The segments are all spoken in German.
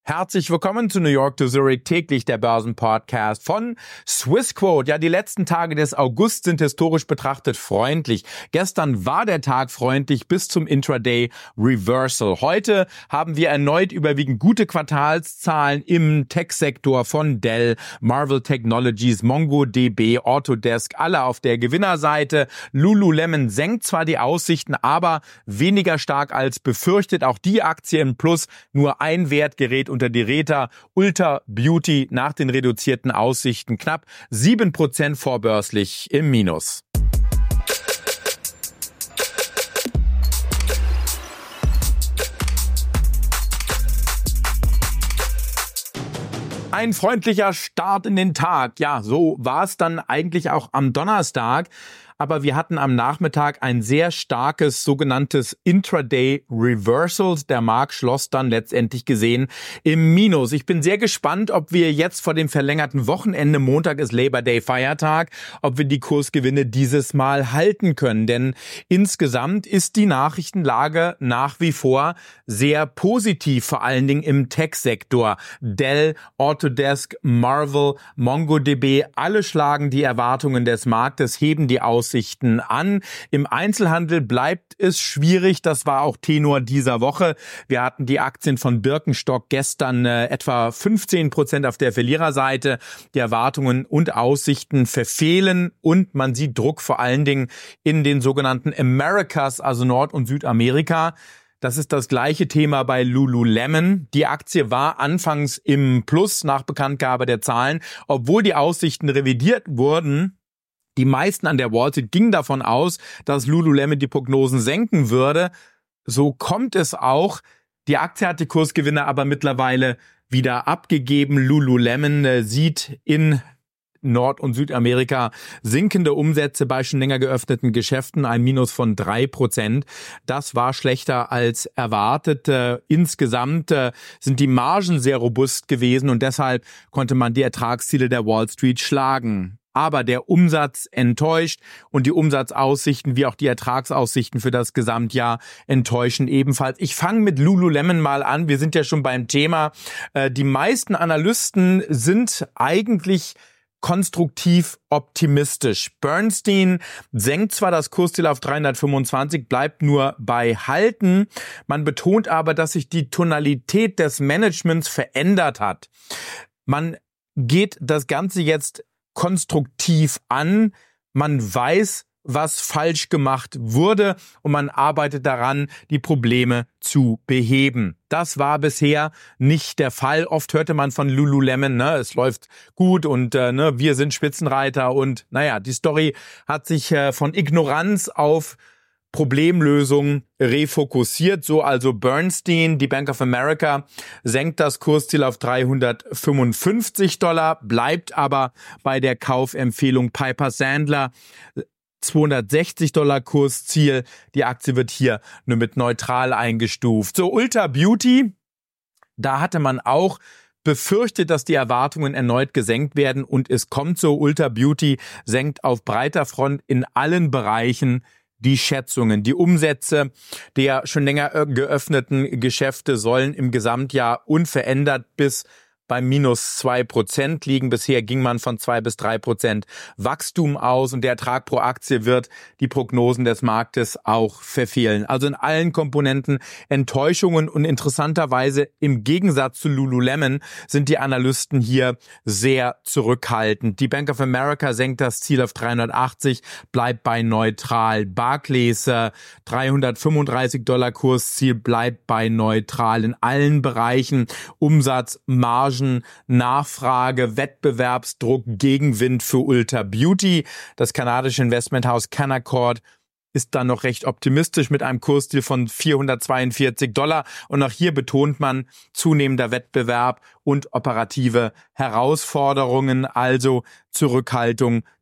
Herzlich willkommen zu New York to Zurich, täglich der Börsenpodcast von Swissquote. Ja, die letzten Tage des August sind historisch betrachtet freundlich. Gestern war der Tag freundlich bis zum Intraday Reversal. Heute haben wir erneut überwiegend gute Quartalszahlen im Tech-Sektor von Dell, Marvell Technologies, MongoDB, Autodesk, alle auf der Gewinnerseite. Lululemon senkt zwar die Aussichten, aber weniger stark als befürchtet. Auch die Aktie im Plus, nur ein Wert gerät unter die Räder. Ulta Beauty nach den reduzierten Aussichten knapp 7% vorbörslich im Minus. Ein freundlicher Start in den Tag. Ja, so war es dann eigentlich auch am Donnerstag. Aber wir hatten am Nachmittag ein sehr starkes sogenanntes Intraday Reversal. Der Markt schloss dann letztendlich gesehen im Minus. Ich bin sehr gespannt, ob wir jetzt vor dem verlängerten Wochenende, Montag ist Labor Day Feiertag, ob wir die Kursgewinne dieses Mal halten können. Denn insgesamt ist die Nachrichtenlage nach wie vor sehr positiv, vor allen Dingen im Tech-Sektor. Dell, Autodesk, Marvell, MongoDB, alle schlagen die Erwartungen des Marktes, heben die Aussichten an. Im Einzelhandel bleibt es schwierig. Das war auch Tenor dieser Woche. Wir hatten die Aktien von Birkenstock gestern etwa 15% auf der Verliererseite. Die Erwartungen und Aussichten verfehlen und man sieht Druck vor allen Dingen in den sogenannten Americas, also Nord- und Südamerika. Das ist das gleiche Thema bei Lululemon. Die Aktie war anfangs im Plus nach Bekanntgabe der Zahlen, obwohl die Aussichten revidiert wurden. Die meisten an der Wall Street gingen davon aus, dass Lululemon die Prognosen senken würde. So kommt es auch. Die Aktie hat die Kursgewinne aber mittlerweile wieder abgegeben. Lululemon sieht in Nord- und Südamerika sinkende Umsätze bei schon länger geöffneten Geschäften, ein Minus von 3%. Das war schlechter als erwartet. Insgesamt sind die Margen sehr robust gewesen und deshalb konnte man die Ertragsziele der Wall Street schlagen. Aber der Umsatz enttäuscht und die Umsatzaussichten wie auch die Ertragsaussichten für das Gesamtjahr enttäuschen ebenfalls. Ich fange mit Lululemon mal an. Wir sind ja schon beim Thema. Die meisten Analysten sind eigentlich konstruktiv optimistisch. Bernstein senkt zwar das Kursziel auf 325, bleibt nur bei Halten. Man betont aber, dass sich die Tonalität des Managements verändert hat. Man geht das Ganze jetzt konstruktiv an. Man weiß, was falsch gemacht wurde und man arbeitet daran, die Probleme zu beheben. Das war bisher nicht der Fall. Oft hörte man von Lululemon, es läuft gut und wir sind Spitzenreiter und die Story hat sich von Ignoranz auf Problemlösung refokussiert. So also Bernstein, die Bank of America, senkt das Kursziel auf $355, bleibt aber bei der Kaufempfehlung Piper Sandler. $260 Kursziel. Die Aktie wird hier nur mit neutral eingestuft. So Ulta Beauty, da hatte man auch befürchtet, dass die Erwartungen erneut gesenkt werden und es kommt so. Ulta Beauty senkt auf breiter Front in allen Bereichen die Schätzungen. Die Umsätze der schon länger geöffneten Geschäfte sollen im Gesamtjahr unverändert bis bei minus 2% liegen. Bisher ging man von 2 bis 3% Wachstum aus und der Ertrag pro Aktie wird die Prognosen des Marktes auch verfehlen. Also in allen Komponenten Enttäuschungen und interessanterweise im Gegensatz zu Lululemon sind die Analysten hier sehr zurückhaltend. Die Bank of America senkt das Ziel auf 380, bleibt bei neutral. Barclays $335 Kursziel bleibt bei neutral. In allen Bereichen Umsatz, Margen, Nachfrage, Wettbewerbsdruck, Gegenwind für Ulta Beauty. Das kanadische Investmenthaus Canaccord ist dann noch recht optimistisch mit einem Kursziel von $442. Und auch hier betont man zunehmender Wettbewerb und operative Herausforderungen, also Zurückhaltung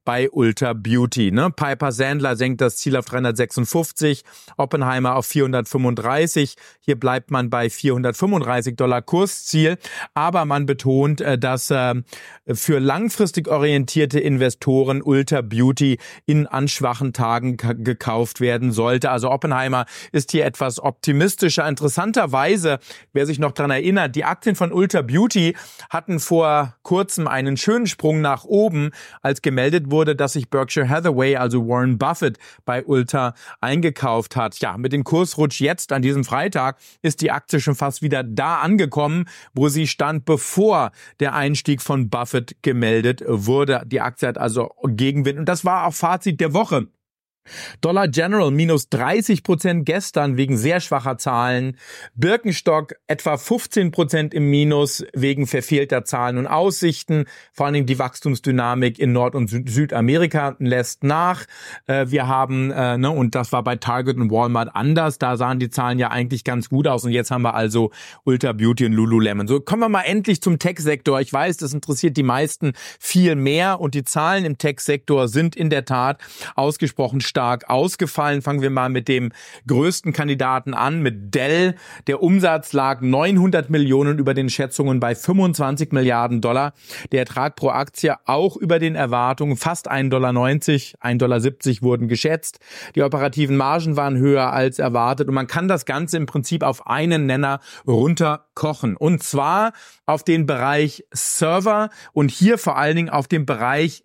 bei Ulta Beauty. Piper Sandler senkt das Ziel auf 356, Oppenheimer auf 435. Hier bleibt man bei $435 Kursziel. Aber man betont, dass für langfristig orientierte Investoren Ulta Beauty in anschwachen Tagen gekauft werden sollte. Also Oppenheimer ist hier etwas optimistischer. Interessanterweise, wer sich noch daran erinnert, die Aktien von Ulta Beauty hatten vor kurzem einen schönen Sprung nach oben, als gemeldet wurde, dass sich Berkshire Hathaway, also Warren Buffett, bei Ulta eingekauft hat. Ja, mit dem Kursrutsch jetzt an diesem Freitag ist die Aktie schon fast wieder da angekommen, wo sie stand, bevor der Einstieg von Buffett gemeldet wurde. Die Aktie hat also Gegenwind und das war auch Fazit der Woche. Dollar General minus 30% gestern wegen sehr schwacher Zahlen. Birkenstock etwa 15% im Minus wegen verfehlter Zahlen und Aussichten. Vor allen Dingen die Wachstumsdynamik in Nord- und Südamerika lässt nach. Wir haben, und das war bei Target und Walmart anders, da sahen die Zahlen ja eigentlich ganz gut aus und jetzt haben wir also Ulta Beauty und Lululemon. So, kommen wir mal endlich zum Tech-Sektor. Ich weiß, das interessiert die meisten viel mehr und die Zahlen im Tech-Sektor sind in der Tat ausgesprochen stark ausgefallen. Fangen wir mal mit dem größten Kandidaten an, mit Dell. Der Umsatz lag 900 Millionen über den Schätzungen bei 25 Milliarden Dollar. Der Ertrag pro Aktie auch über den Erwartungen, fast $1,90, $1,70 wurden geschätzt. Die operativen Margen waren höher als erwartet und man kann das Ganze im Prinzip auf einen Nenner runterkochen. Und zwar auf den Bereich Server und hier vor allen Dingen auf den Bereich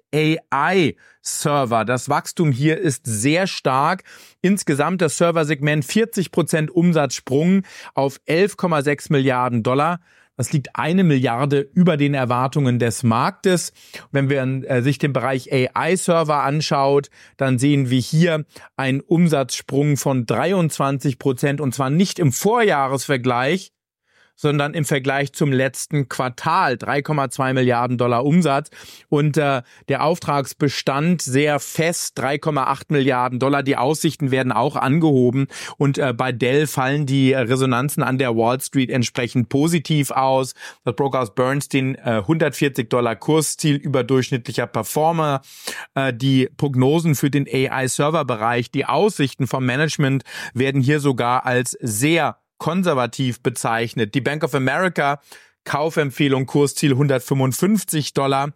AI-Server. Das Wachstum hier ist sehr stark. Insgesamt das Serversegment 40% Umsatzsprung auf 11,6 Milliarden Dollar. Das liegt 1 Milliarde über den Erwartungen des Marktes. Wenn man sich den Bereich AI-Server anschaut, dann sehen wir hier einen Umsatzsprung von 23% und zwar nicht im Vorjahresvergleich, sondern im Vergleich zum letzten Quartal 3,2 Milliarden Dollar Umsatz und der Auftragsbestand sehr fest 3,8 Milliarden Dollar. Die Aussichten werden auch angehoben und bei Dell fallen die Resonanzen an der Wall Street entsprechend positiv aus. Das Brokerhaus Bernstein $140 Kursziel, überdurchschnittlicher Performer. Die Prognosen für den AI-Server-Bereich, die Aussichten vom Management werden hier sogar als sehr konservativ bezeichnet. Die Bank of America, Kaufempfehlung, Kursziel $155.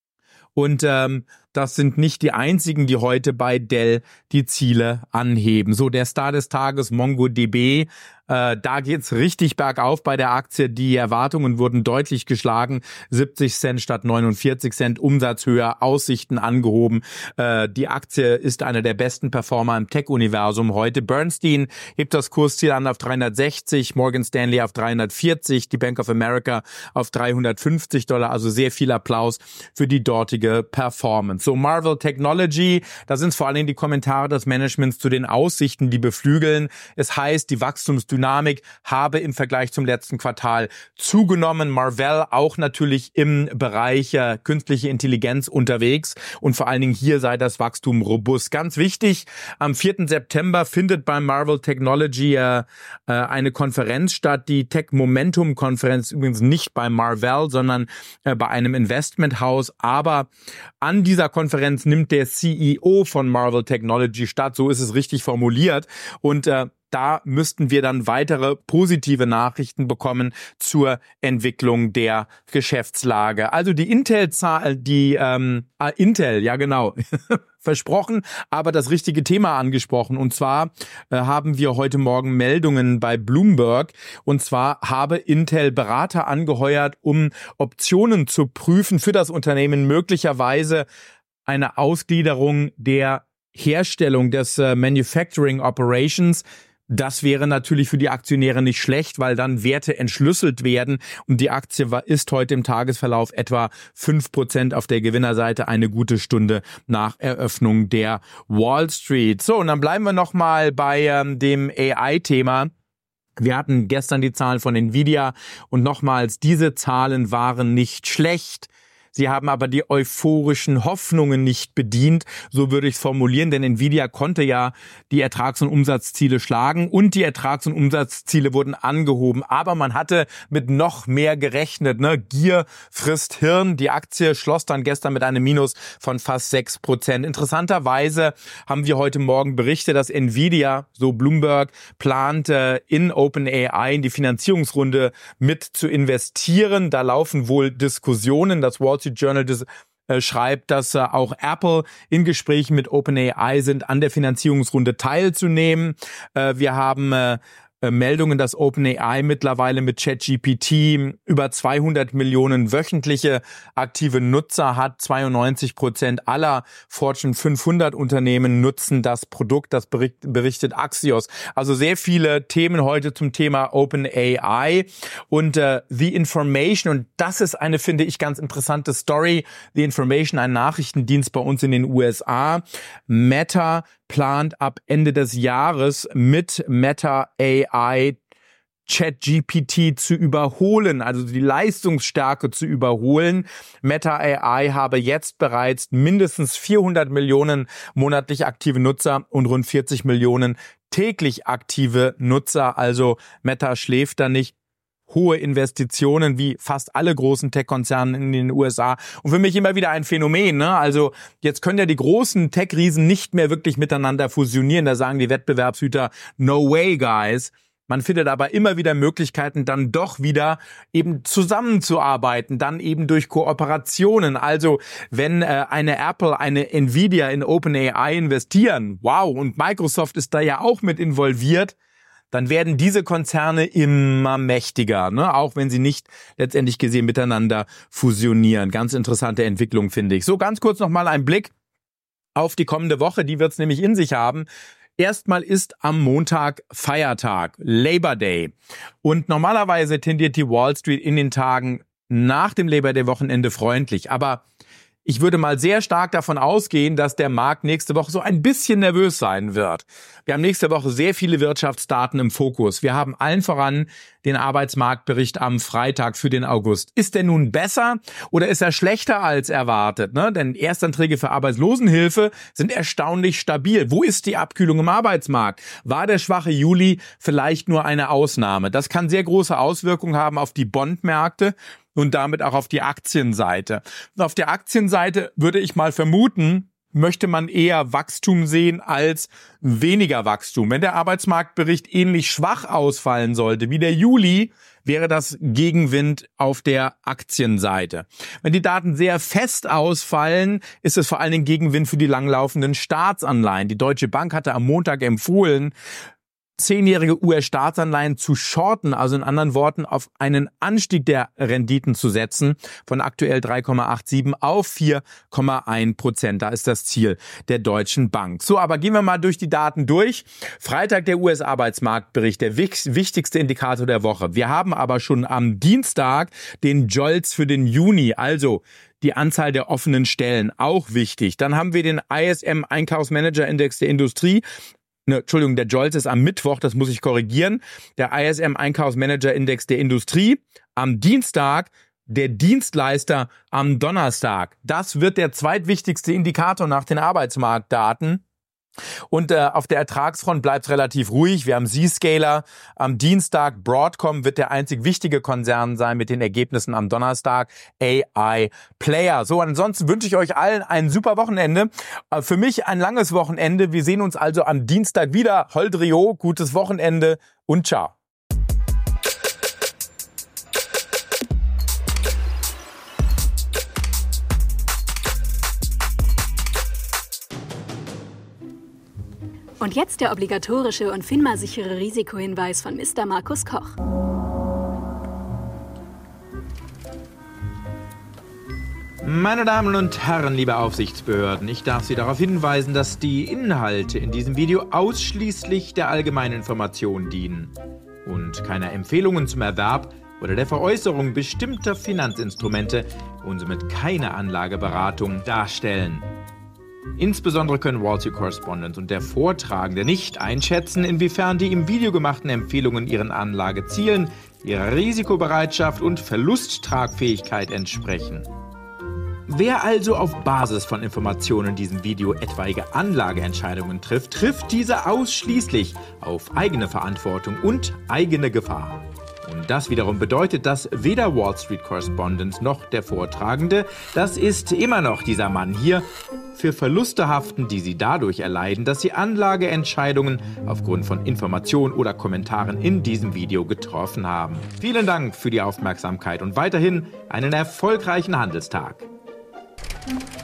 Und das sind nicht die einzigen, die heute bei Dell die Ziele anheben. So, der Star des Tages, MongoDB. Da geht's richtig bergauf bei der Aktie. Die Erwartungen wurden deutlich geschlagen. 70 Cent statt 49 Cent, Umsatz höher, Aussichten angehoben. Die Aktie ist einer der besten Performer im Tech-Universum heute. Bernstein hebt das Kursziel an auf 360, Morgan Stanley auf 340, die Bank of America auf $350. Also sehr viel Applaus für die dortige Performance. So, Marvell Technology, da sind es vor allen Dingen die Kommentare des Managements zu den Aussichten, die beflügeln. Es heißt, die Wachstumsdynamik habe im Vergleich zum letzten Quartal zugenommen. Marvell auch natürlich im Bereich künstliche Intelligenz unterwegs und vor allen Dingen hier sei das Wachstum robust. Ganz wichtig, am 4. September findet bei Marvell Technology eine Konferenz statt, die Tech Momentum Konferenz, übrigens nicht bei Marvell, sondern bei einem Investmenthaus, aber an dieser Konferenz nimmt der CEO von Marvell Technology statt, so ist es richtig formuliert und da müssten wir dann weitere positive Nachrichten bekommen zur Entwicklung der Geschäftslage. Also die Intel-Zahl, Intel, ja genau, versprochen, aber das richtige Thema angesprochen. Und zwar haben wir heute Morgen Meldungen bei Bloomberg. Und zwar habe Intel Berater angeheuert, um Optionen zu prüfen für das Unternehmen, möglicherweise eine Ausgliederung der Herstellung des Manufacturing Operations. Das wäre natürlich für die Aktionäre nicht schlecht, weil dann Werte entschlüsselt werden und die Aktie ist heute im Tagesverlauf etwa 5% auf der Gewinnerseite, eine gute Stunde nach Eröffnung der Wall Street. So, und dann bleiben wir nochmal bei dem AI-Thema. Wir hatten gestern die Zahlen von Nvidia und nochmals, diese Zahlen waren nicht schlecht. Sie haben aber die euphorischen Hoffnungen nicht bedient, so würde ich es formulieren, denn Nvidia konnte ja die Ertrags- und Umsatzziele schlagen und die Ertrags- und Umsatzziele wurden angehoben. Aber man hatte mit noch mehr gerechnet. Gier frisst Hirn. Die Aktie schloss dann gestern mit einem Minus von fast 6%. Interessanterweise haben wir heute Morgen berichtet, dass Nvidia, so Bloomberg, plant in OpenAI in die Finanzierungsrunde mit zu investieren. Da laufen wohl Diskussionen. Das Wall Street Journal schreibt, dass auch Apple in Gesprächen mit OpenAI sind, an der Finanzierungsrunde teilzunehmen. Wir haben Meldungen, dass OpenAI mittlerweile mit ChatGPT über 200 Millionen wöchentliche aktive Nutzer hat. 92% aller Fortune 500 Unternehmen nutzen das Produkt. Das berichtet Axios. Also sehr viele Themen heute zum Thema OpenAI und The Information. Und das ist eine, finde ich, ganz interessante Story. The Information, ein Nachrichtendienst bei uns in den USA. Meta plant ab Ende des Jahres mit Meta AI ChatGPT zu überholen, also die Leistungsstärke zu überholen. Meta AI habe jetzt bereits mindestens 400 Millionen monatlich aktive Nutzer und rund 40 Millionen täglich aktive Nutzer. Also Meta schläft da nicht. Hohe Investitionen wie fast alle großen Tech-Konzerne in den USA. Und für mich immer wieder ein Phänomen. Also jetzt können ja die großen Tech-Riesen nicht mehr wirklich miteinander fusionieren. Da sagen die Wettbewerbshüter, no way, guys. Man findet aber immer wieder Möglichkeiten, dann doch wieder eben zusammenzuarbeiten, dann eben durch Kooperationen. Also wenn eine Apple, eine Nvidia in OpenAI investieren, wow, und Microsoft ist da ja auch mit involviert, dann werden diese Konzerne immer mächtiger, auch wenn sie nicht letztendlich gesehen miteinander fusionieren. Ganz interessante Entwicklung, finde ich. So, ganz kurz nochmal ein Blick auf die kommende Woche, die wird es nämlich in sich haben. Erstmal ist am Montag Feiertag, Labor Day. Und normalerweise tendiert die Wall Street in den Tagen nach dem Labor Day Wochenende freundlich. Aber ich würde mal sehr stark davon ausgehen, dass der Markt nächste Woche so ein bisschen nervös sein wird. Wir haben nächste Woche sehr viele Wirtschaftsdaten im Fokus. Wir haben allen voran den Arbeitsmarktbericht am Freitag für den August. Ist der nun besser oder ist er schlechter als erwartet? Denn Erstanträge für Arbeitslosenhilfe sind erstaunlich stabil. Wo ist die Abkühlung im Arbeitsmarkt? War der schwache Juli vielleicht nur eine Ausnahme? Das kann sehr große Auswirkungen haben auf die Bondmärkte und damit auch auf die Aktienseite. Und auf der Aktienseite würde ich mal vermuten, möchte man eher Wachstum sehen als weniger Wachstum. Wenn der Arbeitsmarktbericht ähnlich schwach ausfallen sollte wie der Juli, wäre das Gegenwind auf der Aktienseite. Wenn die Daten sehr fest ausfallen, ist es vor allen Dingen Gegenwind für die langlaufenden Staatsanleihen. Die Deutsche Bank hatte am Montag empfohlen, 10-jährige US-Staatsanleihen zu shorten, also in anderen Worten auf einen Anstieg der Renditen zu setzen, von aktuell 3,87 auf 4,1%. Da ist das Ziel der Deutschen Bank. So, aber gehen wir mal durch die Daten durch. Freitag der US-Arbeitsmarktbericht, der wichtigste Indikator der Woche. Wir haben aber schon am Dienstag den JOLTS für den Juni, also die Anzahl der offenen Stellen, auch wichtig. Dann haben wir den ISM Einkaufsmanager-Index der Industrie. Entschuldigung, der JOLTS ist am Mittwoch, das muss ich korrigieren. Der ISM Einkaufsmanager-Index der Industrie am Dienstag, der Dienstleister am Donnerstag. Das wird der zweitwichtigste Indikator nach den Arbeitsmarktdaten. Und auf der Ertragsfront bleibt es relativ ruhig. Wir haben Zscaler am Dienstag. Broadcom wird der einzig wichtige Konzern sein mit den Ergebnissen am Donnerstag. AI Player. So, ansonsten wünsche ich euch allen ein super Wochenende. Für mich ein langes Wochenende. Wir sehen uns also am Dienstag wieder. Holdrio, gutes Wochenende und ciao. Und jetzt der obligatorische und FINMA-sichere Risikohinweis von Mr. Markus Koch. Meine Damen und Herren, liebe Aufsichtsbehörden, ich darf Sie darauf hinweisen, dass die Inhalte in diesem Video ausschließlich der allgemeinen Information dienen und keine Empfehlungen zum Erwerb oder der Veräußerung bestimmter Finanzinstrumente und somit keine Anlageberatung darstellen. Insbesondere können Wall Street Correspondent und der Vortragende nicht einschätzen, inwiefern die im Video gemachten Empfehlungen ihren Anlagezielen, ihrer Risikobereitschaft und Verlusttragfähigkeit entsprechen. Wer also auf Basis von Informationen in diesem Video etwaige Anlageentscheidungen trifft, trifft diese ausschließlich auf eigene Verantwortung und eigene Gefahr. Und das wiederum bedeutet, dass weder Wall Street Correspondent noch der Vortragende, das ist immer noch dieser Mann hier, für Verluste haften, die sie dadurch erleiden, dass sie Anlageentscheidungen aufgrund von Informationen oder Kommentaren in diesem Video getroffen haben. Vielen Dank für die Aufmerksamkeit und weiterhin einen erfolgreichen Handelstag.